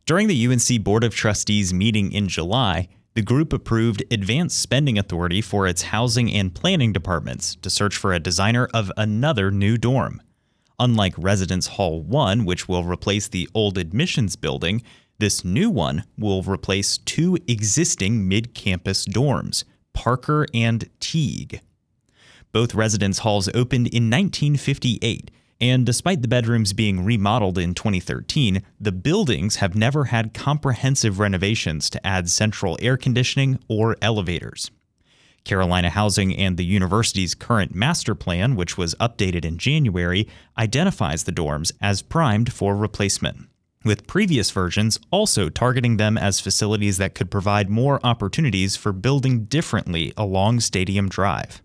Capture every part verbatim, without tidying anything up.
During the U N C Board of Trustees meeting in July, the group approved advanced spending authority for its housing and planning departments to search for a designer of another new dorm. Unlike Residence Hall one, which will replace the old admissions building, this new one will replace two existing mid-campus dorms, Parker and Teague. Both residence halls opened in nineteen fifty-eight, and despite the bedrooms being remodeled in twenty thirteen, the buildings have never had comprehensive renovations to add central air conditioning or elevators. Carolina Housing and the university's current master plan, which was updated in January, identifies the dorms as primed for replacement, with previous versions also targeting them as facilities that could provide more opportunities for building differently along Stadium Drive.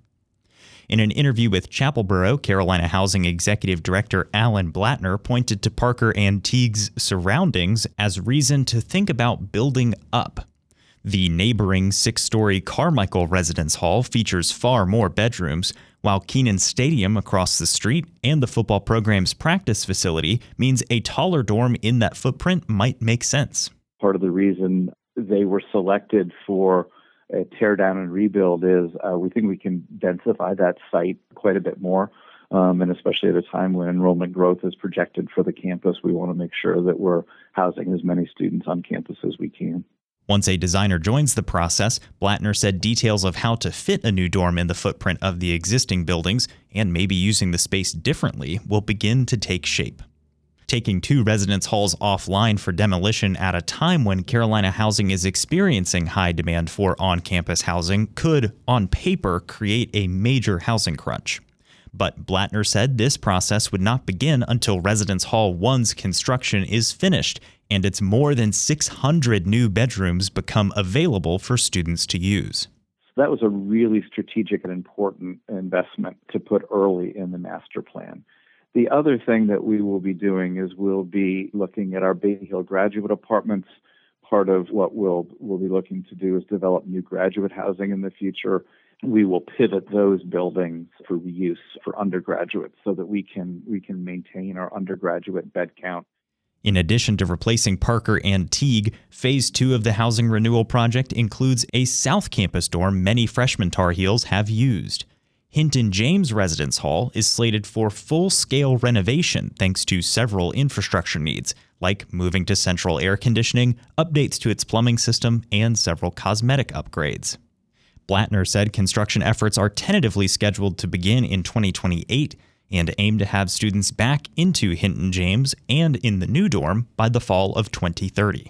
In an interview with Chapelboro, Carolina Housing Executive Director Alan Blattner pointed to Parker and Teague's surroundings as reason to think about building up. The neighboring six-story Carmichael Residence Hall features far more bedrooms, while Kenan Stadium across the street and the football program's practice facility means a taller dorm in that footprint might make sense. Part of the reason they were selected for a tear down and rebuild is uh, we think we can densify that site quite a bit more. Um, and especially at a time when enrollment growth is projected for the campus, we want to make sure that we're housing as many students on campus as we can. Once a designer joins the process, Blattner said details of how to fit a new dorm in the footprint of the existing buildings and maybe using the space differently will begin to take shape. Taking two residence halls offline for demolition at a time when Carolina Housing is experiencing high demand for on-campus housing could, on paper, create a major housing crunch. But Blattner said this process would not begin until Residence Hall one's construction is finished and its more than six hundred new bedrooms become available for students to use. That was a really strategic and important investment to put early in the master plan. The other thing that we will be doing is we'll be looking at our Bay Hill graduate apartments. Part of what we'll, we'll be looking to do is develop new graduate housing in the future. We will pivot those buildings for reuse for undergraduates so that we can we can maintain our undergraduate bed count. In addition to replacing Parker and Teague, Phase two of the housing renewal project includes a South Campus dorm many freshman Tar Heels have used. Hinton James Residence Hall is slated for full-scale renovation thanks to several infrastructure needs, like moving to central air conditioning, updates to its plumbing system, and several cosmetic upgrades. Blattner said construction efforts are tentatively scheduled to begin in twenty twenty-eight and aim to have students back into Hinton James and in the new dorm by the fall of twenty thirty.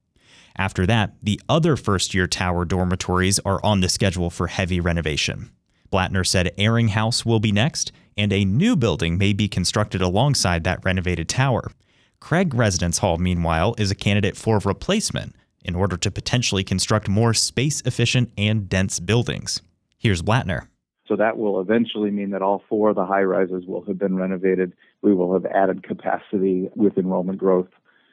After that, the other first-year tower dormitories are on the schedule for heavy renovation. Blattner said Airing House will be next, and a new building may be constructed alongside that renovated tower. Craig Residence Hall, meanwhile, is a candidate for replacement in order to potentially construct more space-efficient and dense buildings. Here's Blattner. So that will eventually mean that all four of the high-rises will have been renovated. We will have added capacity with enrollment growth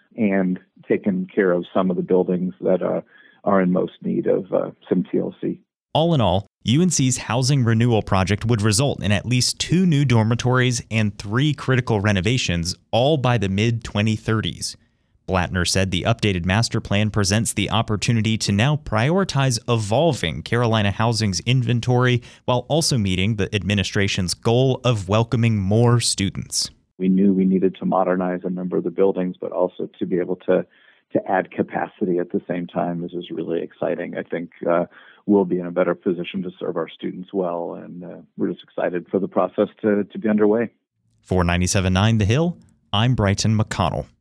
and taken care of some of the buildings that uh, are in most need of uh, some T L C. All in all, U N C's housing renewal project would result in at least two new dormitories and three critical renovations, all by the mid twenty thirties. Blattner said the updated master plan presents the opportunity to now prioritize evolving Carolina Housing's inventory while also meeting the administration's goal of welcoming more students. We knew we needed to modernize a number of the buildings, but also to be able to to add capacity at the same time. This is really exciting. I think uh, we'll be in a better position to serve our students well, and uh, we're just excited for the process to, to be underway. For ninety-seven point nine The Hill, I'm Brighton McConnell.